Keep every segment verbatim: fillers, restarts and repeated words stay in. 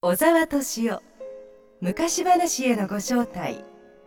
小沢敏夫昔話へのご招待。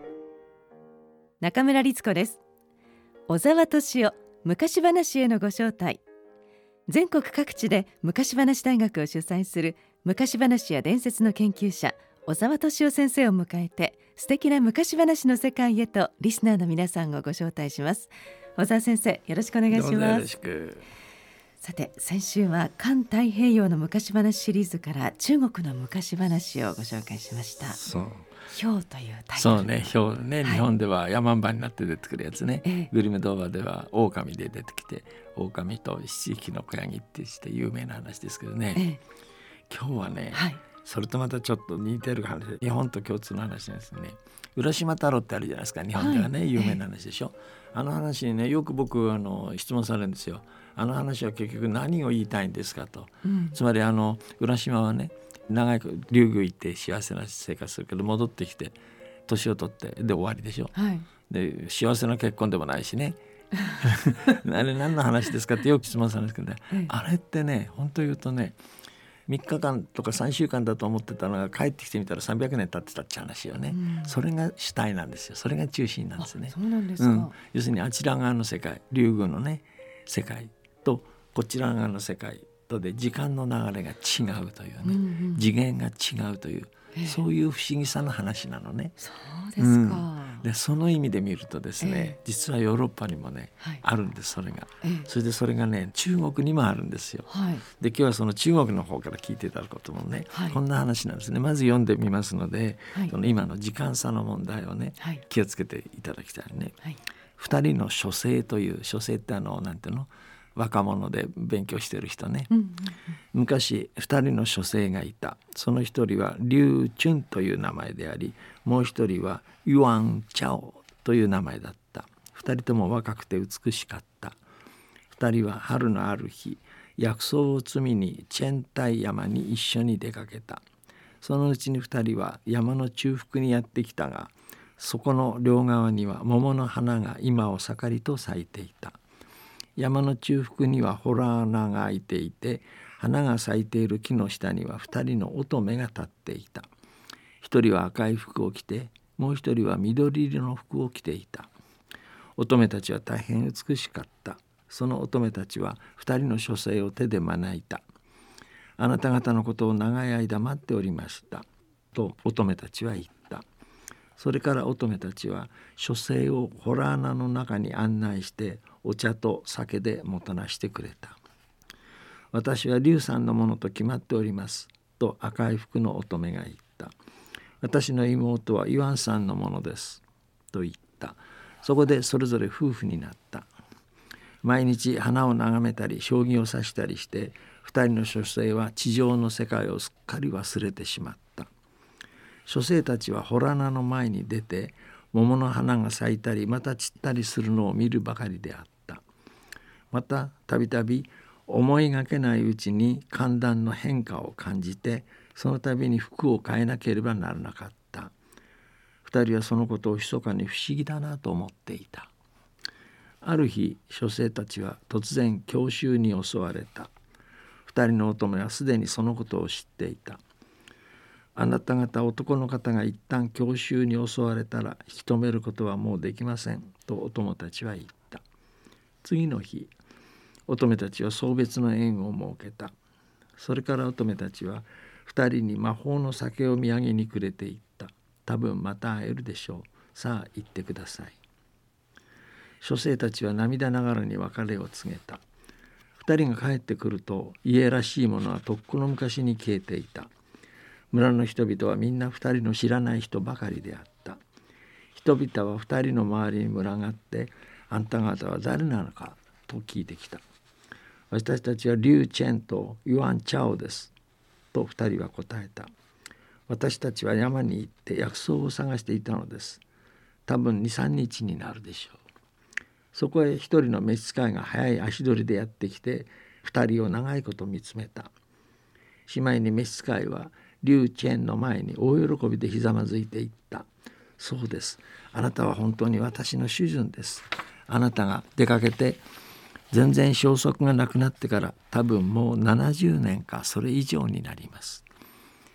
中村律子です。小沢敏夫昔話へのご招待。全国各地で昔話大学を主催する昔話や伝説の研究者小沢敏夫先生を迎えて、素敵な昔話の世界へとリスナーの皆さんをご招待します。小沢先生、よろしくお願いします。 どうぞよろしく。 さて、先週は環太平洋の昔話シリーズから中国の昔話をご紹介しました。 そう氷というタイトル。 そうね、氷ね、 はい、 日本ではヤマンバになって出てくるやつね、 ええ、 グリム童話では狼で出てきて、狼と七匹の子ヤギってして有名な話ですけどね、 ええ、 今日はね、 はい、 それとまたちょっと似てる話で、日本と共通の話なんですよね。浦島太郎ってあるじゃないですか、日本ではね、はい、有名な話でしょ、ええ、あの話にね、よく僕あの質問されるんですよ。あの話は結局何を言いたいんですかと、うん、つまりあの浦島はね、長く竜宮行って幸せな生活するけど、戻ってきて年を取ってで終わりでしょ、はい、で幸せな結婚でもないしねあれ何の話ですかってよく質問されるんですけどね、ええ、あれってね、本当言うとね、みっかかんとかさんしゅうかんだと思ってたのが帰ってきてみたらさんびゃくねん経ってたって話よね、うん、それが主体なんですよ。それが中心なんですね。 そうなんですか、うん、 要するにあちら側の世界、竜宮のね世界とこちら側の世界とで時間の流れが違うというね、うんうん、次元が違うという、そういう不思議さの話なのね。 そうですか、 うん、でその意味で見るとですね、えー、実はヨーロッパにもね、はい、あるんです。それが、えー、それでそれがね中国にもあるんですよ、はい、で今日はその中国の方から聞いていただくこともね、はい、こんな話なんですね。まず読んでみますので、はい、その今の時間差の問題をね、はい、気をつけていただきたいね、はい、ふたりの書生という、書生ってあのなんていうの、若者で勉強してる人ね、うんうんうん、昔ふたりの書生がいた。その一人は劉春という名前であり、もう一人はユアン・チャオという名前だった。ふたりとも若くて美しかった。ふたりは春のある日、薬草を摘みにチェンタイ山に一緒に出かけた。そのうちにふたりは山の中腹にやってきたが、そこの両側には桃の花が今を盛りと咲いていた。山の中腹には洞穴が開いていて、花が咲いている木の下には二人の乙女が立っていた。一人は赤い服を着て、もう一人は緑色の服を着ていた。乙女たちは大変美しかった。その乙女たちは二人の書生を手で招いた。あなた方のことを長い間待っておりましたと乙女たちは言った。それから乙女たちは書生を洞穴の中に案内してお茶と酒でもたなしてくれた。私は劉さんのものと決まっておりますと赤い服の乙女が言った。私の妹はユアンさんのものですと言った。そこでそれぞれ夫婦になった。毎日花を眺めたり将棋を指したりして、二人の書生は地上の世界をすっかり忘れてしまった。書生たちは洞穴の前に出て、桃の花が咲いたりまた散ったりするのを見るばかりであった。またたびたび思いがけないうちに寒暖の変化を感じて、その度に服を変えなければならなかった。二人はそのことを密かに不思議だなと思っていた。ある日、書生たちは突然郷愁に襲われた。二人の乙女はすでにそのことを知っていた。あなた方男の方が一旦郷愁に襲われたら引き止めることはもうできませんと乙女たちは言った。次の日、乙女たちは送別の宴を設けた。それから乙女たちは二人に魔法の酒を土産にくれていった。多分また会えるでしょう。さあ行ってください。書生たちは涙ながらに別れを告げた。二人が帰ってくると、家らしいものはとっくの昔に消えていた。村の人々はみんな二人の知らない人ばかりであった。人々は二人の周りに群がって、あんた方は誰なのかと聞いてきた。私たちは劉チェンとユアン・チャオですと二人は答えた。私たちは山に行って薬草を探していたのです。多分に、さんにちになるでしょう。そこへ一人の召使いが速い足取りでやってきて、二人を長いこと見つめた。しまいに召使いは劉チェンの前に大喜びでひざまずいていった。そうです。あなたは本当に私の主人です。あなたが出かけて全然消息がなくなってから多分もうななじゅうねんかそれ以上になります。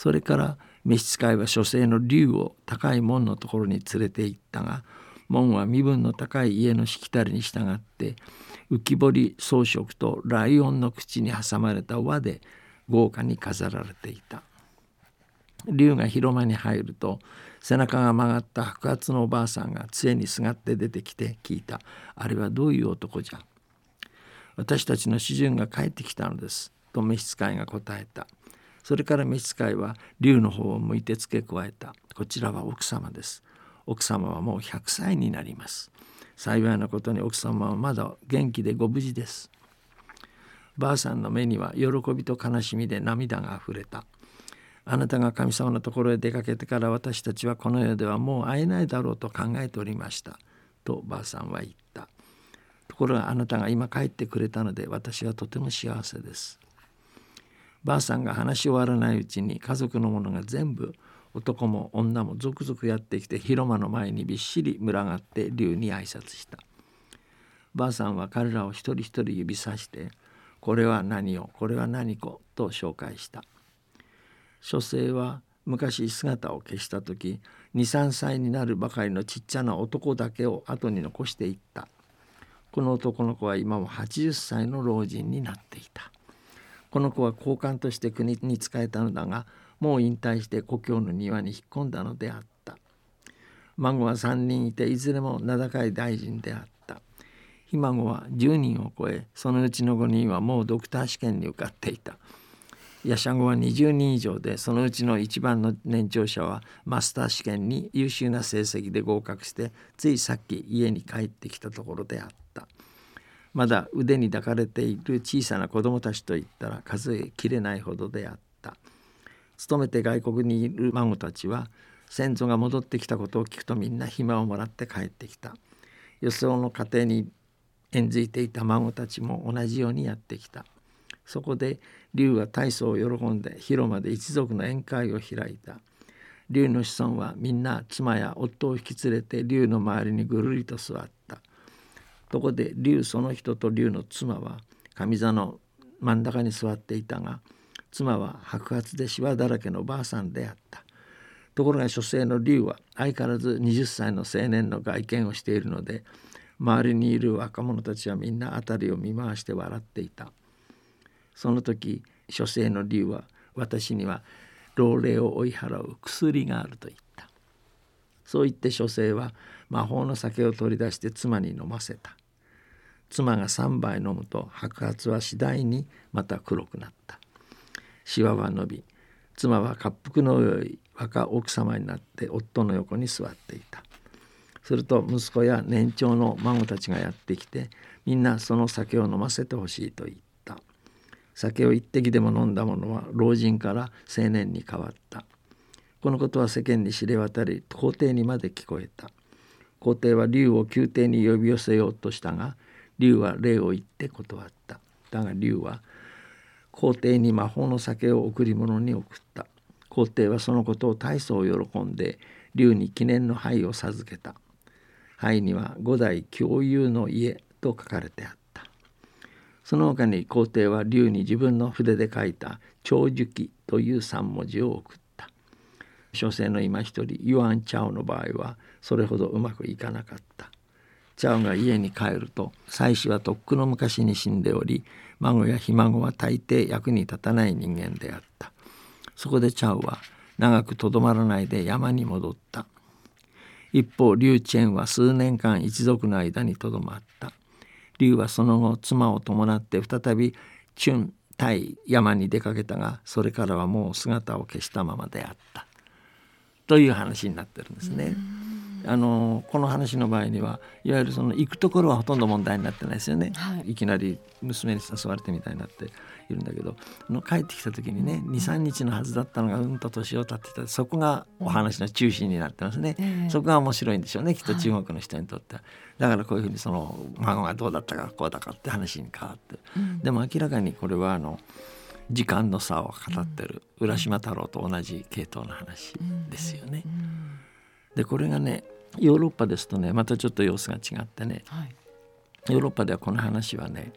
それから召使いは書生の竜を高い門のところに連れて行ったが、門は身分の高い家のしきたりに従って浮き彫り装飾とライオンの口に挟まれた輪で豪華に飾られていた。竜が広間に入ると、背中が曲がった白髪のおばあさんが杖にすがって出てきて聞いた。あれはどういう男じゃ。私たちの主人が帰ってきたのですと召使いが答えた。それから召使いは竜の方を向いて付け加えた。こちらは奥様です。奥様はもうひゃくさいになります。幸いなことに奥様はまだ元気でご無事です。ばあさんの目には喜びと悲しみで涙があふれた。あなたが神様のところへ出かけてから私たちはこの世ではもう会えないだろうと考えておりましたとばあさんは言った。ところがあなたが今帰ってくれたので私はとても幸せです。ばあさんが話し終わらないうちに家族の者が全部男も女も続々やってきて広間の前にびっしり群がって竜に挨拶した。ばあさんは彼らを一人一人指さしてこれは何をこれは何子と紹介した。書生は昔姿を消した時にさんさいになるばかりのちっちゃな男だけを後に残していった。この男の子は今もはちじゅっさいの老人になっていた。この子は高官として国に仕えたのだがもう引退して故郷の庭に引っ込んだのであった。孫はさんにんいていずれも名高い大臣であった。ひ孫はじゅうにんを超えそのうちのごにんはもうドクター試験に受かっていた。やしゃごはにじゅうにん以上でそのうちの一番の年長者はマスター試験に優秀な成績で合格してついさっき家に帰ってきたところであった。まだ腕に抱かれている小さな子供たちといったら数えきれないほどであった。勤めて外国にいる孫たちは先祖が戻ってきたことを聞くとみんな暇をもらって帰ってきた。予想の家庭に縁づいていた孫たちも同じようにやってきた。そこで竜は大層喜んで広間で一族の宴会を開いた。竜の子孫はみんな妻や夫を引き連れて竜の周りにぐるりと座った。そこで竜その人と竜の妻は上座の真ん中に座っていたが、妻は白髪でシワだらけのばあさんであった。ところが書生の竜は相変わらずはたちの青年の外見をしているので、周りにいる若者たちはみんな辺りを見回して笑っていた。その時書生の竜は私には老齢を追い払う薬があると言った。そう言って書生は魔法の酒を取り出して妻に飲ませた。妻がさんばい飲むと白髪は次第にまた黒くなった。シワは伸び、妻は滑覆の良い若奥様になって夫の横に座っていた。すると息子や年長の孫たちがやってきて、みんなその酒を飲ませてほしいと言った。酒を一滴でも飲んだ者は老人から青年に変わった。このことは世間に知れ渡り、皇帝にまで聞こえた。皇帝は竜を宮廷に呼び寄せようとしたが、竜は礼を言って断った。だが竜は皇帝に魔法の酒を贈り物に送った。皇帝はそのことを大層喜んで竜に記念の牌を授けた。牌には五代共有の家と書かれてあった。その他に皇帝は竜に自分の筆で書いた長寿記という三文字を送った。書生の今一人ユアン・チャオの場合はそれほどうまくいかなかった。チャオが家に帰ると妻子はとっくの昔に死んでおり、孫やひ孫は大抵役に立たない人間であった。そこでチャオは長くとどまらないで山に戻った。一方リュウ・チェンは数年間一族の間にとどまった。リュウはその後妻を伴って再びチュン・タイ山に出かけたが、それからはもう姿を消したままであったという話になってるんですね。あのこの話の場合にはいわゆるその行くところはほとんど問題になってないですよね、はい、いきなり娘に誘われてみたいになっているんだけど、あの帰ってきた時にね にさんにちのはずだったのがうんと年を経ってた、そこがお話の中心になってますね、うん、そこが面白いんでしょうね、きっと中国の人にとっては、はい、だからこういうふうにその孫がどうだったかこうだかって話に変わって、うん、でも明らかにこれはあの時間の差を語ってる浦島太郎と同じ系統の話ですよね、うんうんうん、でこれがねヨーロッパですとねまたちょっと様子が違ってね、はい、ヨーロッパではこの話はね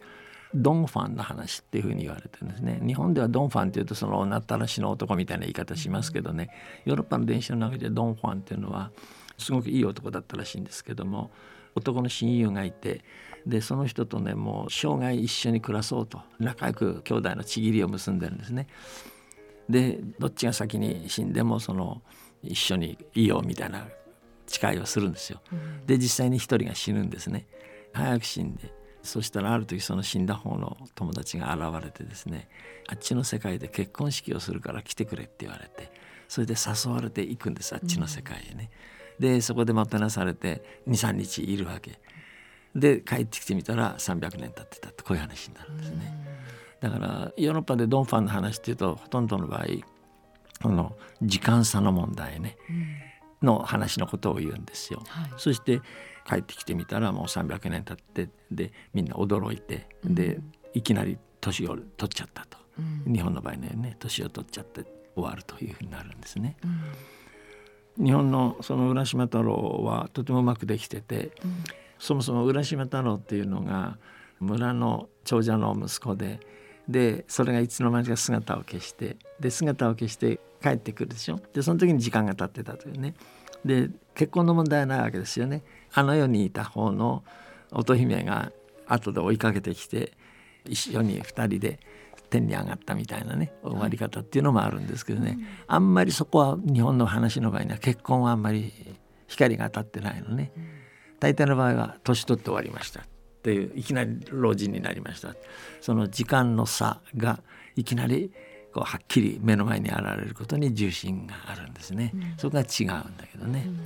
ドンファンの話っていうふうに言われてるんですね。日本ではドンファンっていうとその女ったらしの男みたいな言い方しますけどね、ヨーロッパの伝承の中でドンファンっていうのはすごくいい男だったらしいんですけども、男の親友がいて、でその人とねもう生涯一緒に暮らそうと仲良く兄弟の契りを結んでるんですね。でどっちが先に死んでもその一緒にいようみたいな誓いをするんですよ。で実際に一人が死ぬんですね。早く死んで、そしたらある時その死んだ方の友達が現れてですね、あっちの世界で結婚式をするから来てくれって言われて、それで誘われていくんです、あっちの世界へね。でそこでもてなされて にさんにちいるわけで、帰ってきてみたらさんびゃくねん経ってたって、こういう話になるんですね。だからヨーロッパでドンファンの話っていうとほとんどの場合この時間差の問題ね、の話のことを言うんですよ、はい、そして帰ってきてみたらもうさんびゃくねん経って、でみんな驚いて、で、うん、いきなり年を取っちゃったと、うん、日本の場合ね年を取っちゃって終わるというふうになるんですね、うん、日本のその浦島太郎はとてもうまくできてて、うん、そもそも浦島太郎っていうのが村の長者の息子で、でそれがいつの間にか姿を消して、で姿を消して帰ってくるでしょ。でその時に時間が経ってたというね。で結婚の問題はないわけですよね。あの世にいた方の乙姫が後で追いかけてきて一緒にふたりで天に上がったみたいなね終わり方っていうのもあるんですけどね、うん、あんまりそこは日本の話の場合には結婚はあんまり光が当たってないのね、うん、大体の場合は年取って終わりましたっていう、いきなり老人になりました、その時間の差がいきなりこうはっきり目の前に現れることに重心があるんですね、うん、そこが違うんだけどね、うん、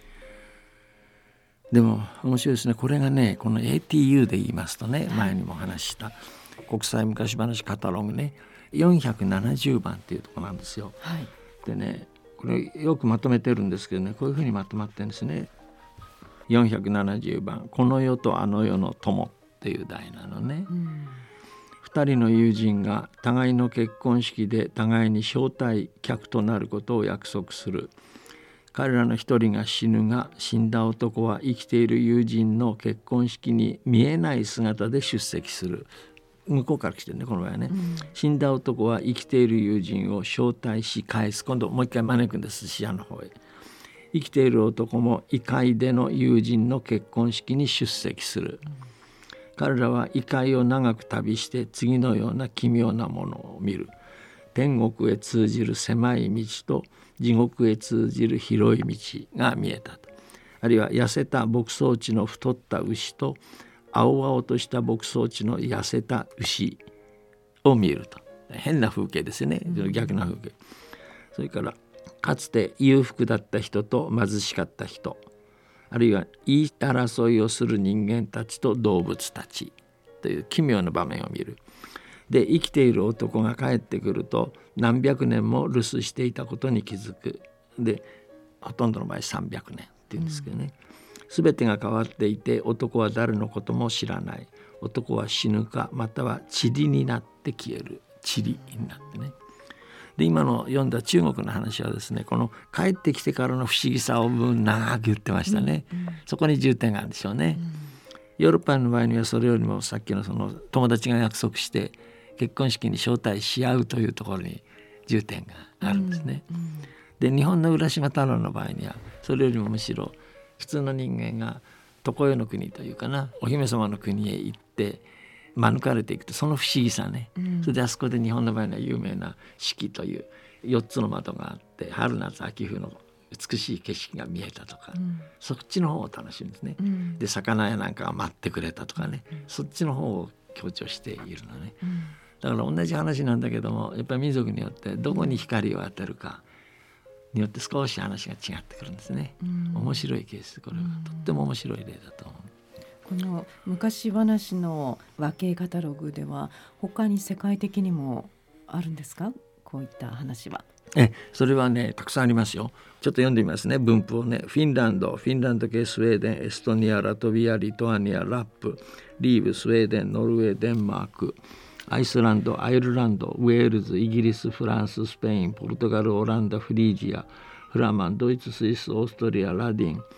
でも面白いですね。これがねこの エーティーユー で言いますとね、前にも話した国際昔話カタログねよんひゃくななじゅうばんっていうところなんですよ、はい、でねこれよくまとめてるんですけどね、こういうふうにまとまってるんですね。よんひゃくななじゅうばん、この世とあの世の友っていう題なのね、うん、ふたりの友人が互いの結婚式で互いに招待客となることを約束する。彼らの一人が死ぬが、死んだ男は生きている友人の結婚式に見えない姿で出席する。向こうから来てるねこの場合ね、うん、死んだ男は生きている友人を招待し返す。今度もう一回招くんです、死者の方へ。生きている男も異界での友人の結婚式に出席する、うん、彼らは異界を長く旅して次のような奇妙なものを見る。天国へ通じる狭い道と地獄へ通じる広い道が見えたと。あるいは痩せた牧草地の太った牛と青々とした牧草地の痩せた牛を見ると。変な風景ですよね、逆な風景、うん、それからかつて裕福だった人と貧しかった人、あるいは言い争いをする人間たちと動物たちという奇妙な場面を見る。で生きている男が帰ってくると何百年も留守していたことに気づく。でほとんどの場合さんびゃくねんっていうんですけどね、すべ、うん、てが変わっていて男は誰のことも知らない。男は死ぬかまたは塵になって消える。塵になってね。で今の読んだ中国の話はですね、この帰ってきてからの不思議さを長く言ってましたね、うんうん、そこに重点があるんでしょうね、うん、ヨーロッパの場合にはそれよりもさっきのその友達が約束して結婚式に招待し合うというところに重点があるんですね、うんうん、で日本の浦島太郎の場合にはそれよりもむしろ普通の人間が常世の国というかなお姫様の国へ行って免れていくと、その不思議さね、うん、それであそこで日本の場合には有名な四季というよっつの窓があって春夏秋冬の美しい景色が見えたとか、うん、そっちの方を楽しむんですね、うん、で魚屋なんかが待ってくれたとかね、うん、そっちの方を強調しているのね、うん、だから同じ話なんだけどもやっぱり民族によってどこに光を当てるかによって少し話が違ってくるんですね、うん、面白いケース、これはとっても面白い例だと思う。 この昔話の和系カタログでは他に世界的にもあるんですか、こういった話は。 えそれはねたくさんありますよ。ちょっと読んでみますね、分布をね。フィンランド、フィンランド系スウェーデン、エストニア、ラトビア、リトアニア、ラップ、リーブ、スウェーデン、ノルウェー、デンマーク、アイスランド、アイルランド、ウェールズ、イギリス、フランス、スペイン、ポルトガル、オランダ、フリージア、フラマン、ドイツ、スイス、オーストリア、ラディン、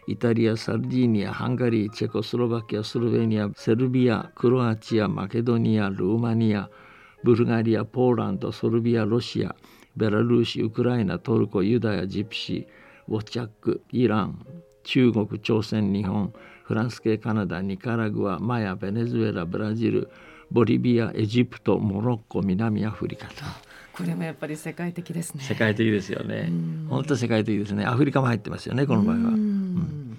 イタリア、サルディーニア、ハンガリー、チェコスロバキア、スロベニア、セルビア、クロアチア、マケドニア、ルーマニア、ブルガリア、ポーランド、ソルビア、ロシア、ベラルーシ、ウクライナ、トルコ、ユダヤ、ジプシー、ウォチャック、イラン、中国、朝鮮、日本、フランス系、カナダ、ニカラグア、マヤ、ベネズエラ、ブラジル、ボリビア、エジプト、モロッコ、南アフリカと。 これもやっぱり世界的ですね。 世界的ですよね。本当世界的ですね。アフリカも入ってますよね、この場合は。うん、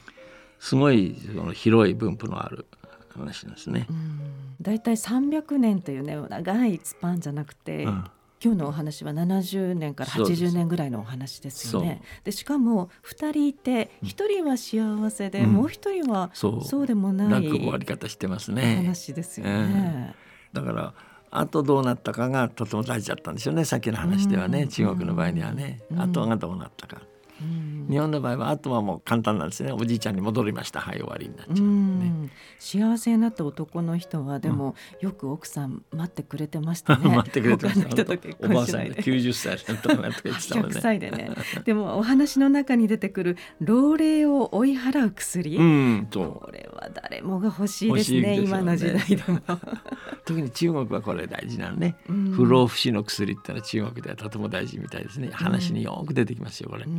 すごいその広い分布のある話なんですね。 だいたいさんびゃくねんというね長いスパンじゃなくて、うん、今日のお話はななじゅうねんからはちじゅうねんぐらいのお話ですよね。でしかもふたりいてひとりは幸せで、うん、もうひとりはそうでもない落語終わり方してますね。 話ですよね。 うん、だからあとどうなったかがとても大事だったんですよね。さっきの話ではね、中国の場合にはね、あとがどうなったか。日本の場合はあとはもう簡単なんですね。おじいちゃんに戻りました、はい終わりになっちゃう、ね、 うん幸せになった男の人はでも、うん、よく奥さん待ってくれてましたね。 待ってくれてました。 他の人と結婚しないでおばあさんできゅうじゅっさいとかなんとか言ってたもんね。 ひゃくさいでね。でもお話の中に出てくる老齢を追い払う薬、うん、これは誰もが欲しいですね。ですね今の時代でも特に中国はこれ大事なのね、うん、不老不死の薬ってのは中国ではとても大事みたいですね。話によく出てきますよこれ、うん、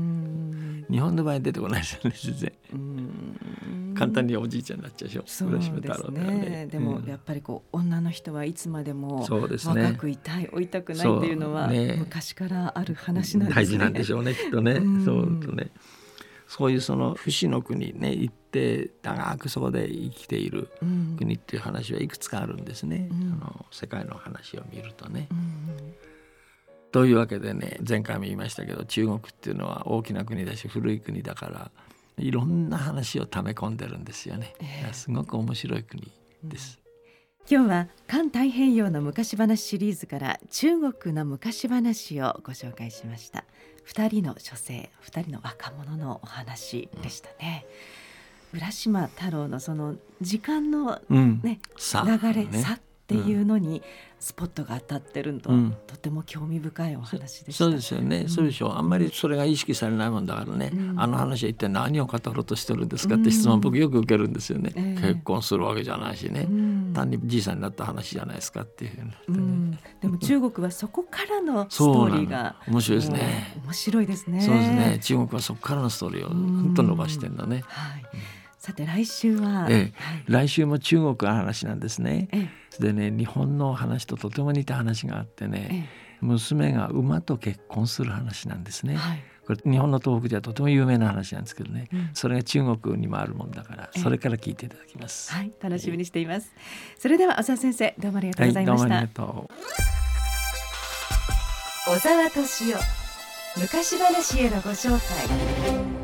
日本の場合出てこないですよね全然。うん簡単におじいちゃんになっちゃうでしょ。 そうですね。でもやっぱりこう女の人はいつまでも若くいたい、老いたくないっていうのは昔からある話なんですね。 大事なんでしょうねきっとね。うんそうとねそういうその不死の国ね行って長くそこで生きている国っていう話はいくつかあるんですね、うん、あの世界の話を見るとね、うん、というわけでね前回も言いましたけど中国っていうのは大きな国だし古い国だからいろんな話を溜め込んでるんですよね、えー、すごく面白い国です、 うん、今日は環太平洋の昔話シリーズから中国の昔話をご紹介しました。二人の女性、二人の若者のお話でしたね、うん、浦島太郎のその時間の、ねうん、流れ、ね、差っていうのにスポットが当たってるのと、うん、とても興味深いお話でした。 そうですよね、うん、そうでしょう。あんまりそれが意識されないもんだからね、うん、あの話は一体何を語ろうとしてるんですかって質問僕よく受けるんですよね、うん、結婚するわけじゃないしね、うん、単にじいさんになった話じゃないですかっていうふうになってね、うん、 でも中国はそこからのストーリーが面白いですね。 面白いですね。 そうですね。中国はそこからのストーリーをぐっと伸ばしてるんだね、うんはいうんさて来週は、 ええはい、来週も中国の話なんですね、ええ、でね日本の話ととても似た話があってね、ええ、娘が馬と結婚する話なんですね、はい、これ日本の東北ではとても有名な話なんですけどね、うん、それが中国にもあるもんだからそれから聞いていただきます、 はい、楽しみにしています、ええ、それでは小沢先生どうもありがとうございました、はい、どうもありがとう。小沢敏夫昔話へのご招待。